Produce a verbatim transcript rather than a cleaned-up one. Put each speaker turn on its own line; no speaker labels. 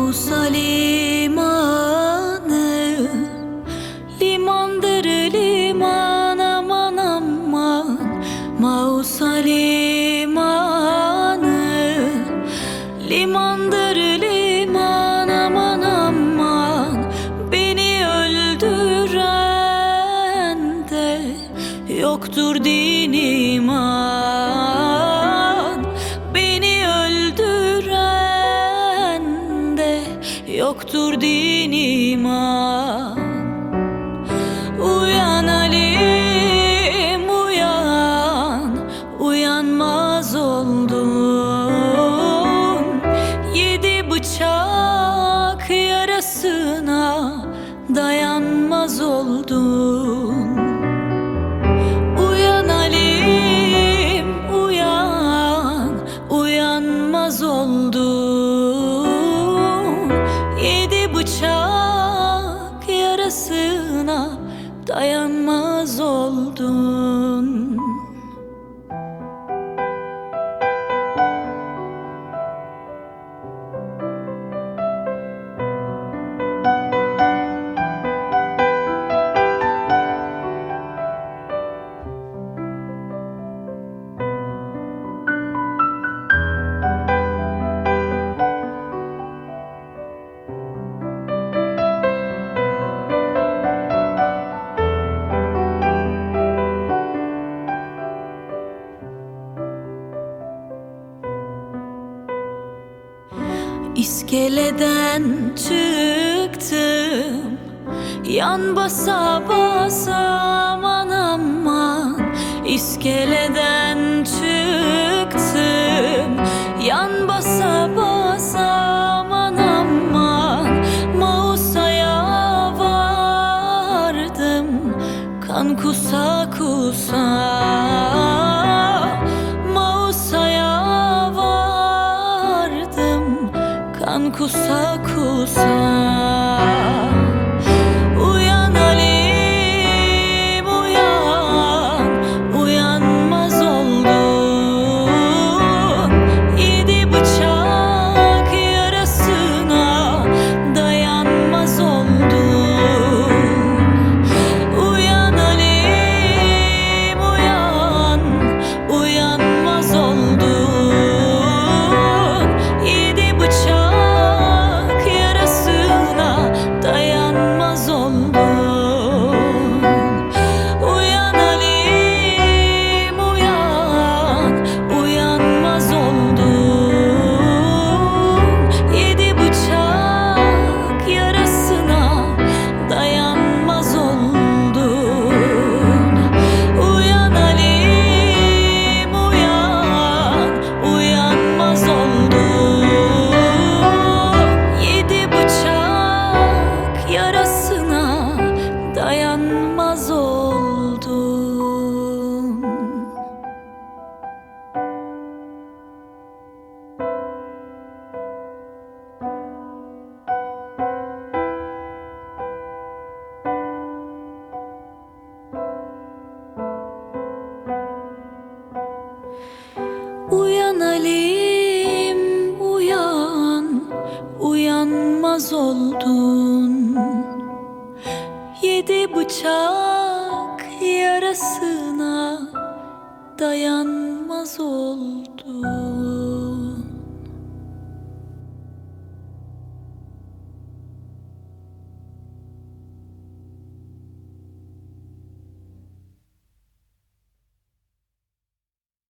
Mausa limanı, limandır liman, aman aman. Mausa limanı, limandır liman, aman aman. Beni öldüren de yoktur din iman. Beni öldüren de yoktur din iman. Uyan Alim, uyan, uyanmaz oldun. Yedi bıçak yarasına dayanmaz oldun. Uyan Alim, uyan, uyanmaz oldun. Yedi bıçak yarasına dayanmaz oldun. İskeleden çıktım, yan basa basa, aman aman. İskeleden çıktım, yan basa basa, aman aman. Mausa'ya vardım, kan kusa kusa. Kan kusa kusa. Uyan Alim, uyan, uyanmaz oldun. Yedi bıçak yarasına dayanmaz oldun. Uyan Alim, uyan, uyanmaz oldun. Yedi bıçak dayanmaz oldun. Uyan Alim, uyan, uyanmaz oldun. Yedi bıçak yarasına dayanmaz oldun. Uyan Alim, uyan, uyanmaz oldun. Yedi bıçak yarasına dayanmaz oldum. Uyan Alim, uyan, uyanmaz oldun. Yedi bıçak yarasına dayanmaz oldun.